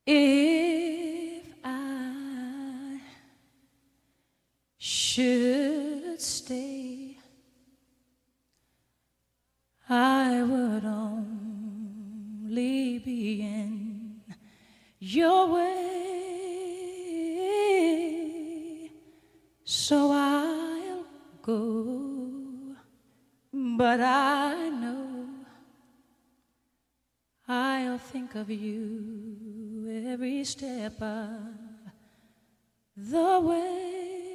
If I should stay, I would only be in your way, so I'll go, but I know I'll think of you every step of the way.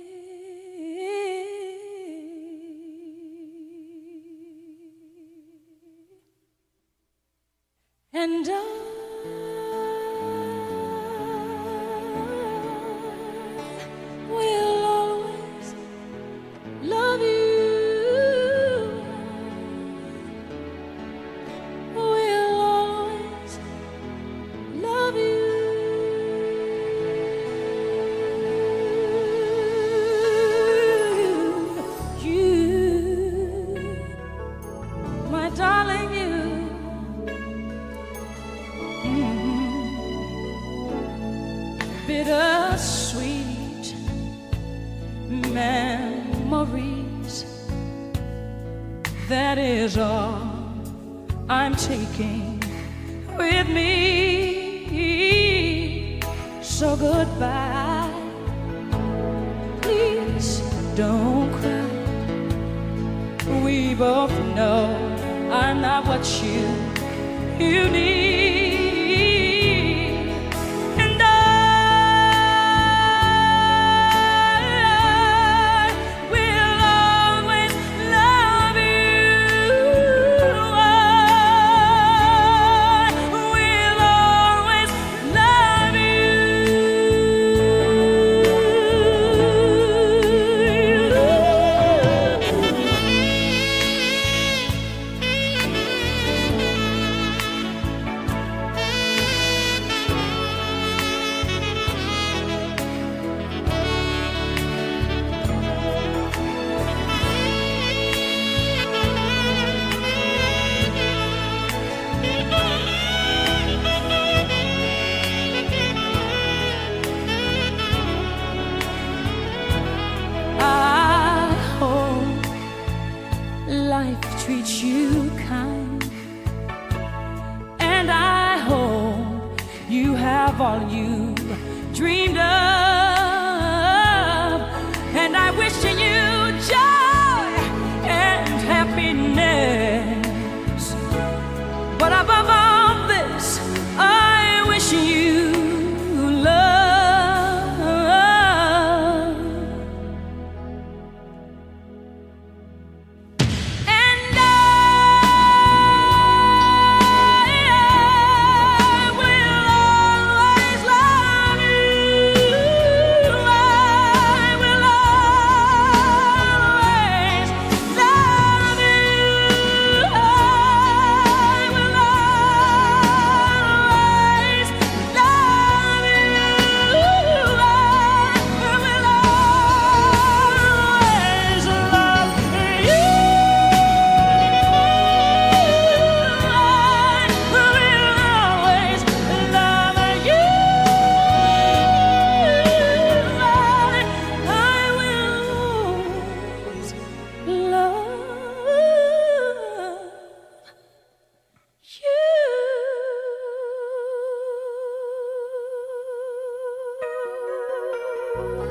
And I will always love you. Will always love you. You, my darling, you. Bittersweet memories, that is all I'm taking with me. So goodbye, please don't cry. We both know I'm not what you need. Life treats you kind, and I hope you have all you dreamed of, and I wish you joy and happiness, but above all this I wish you love. You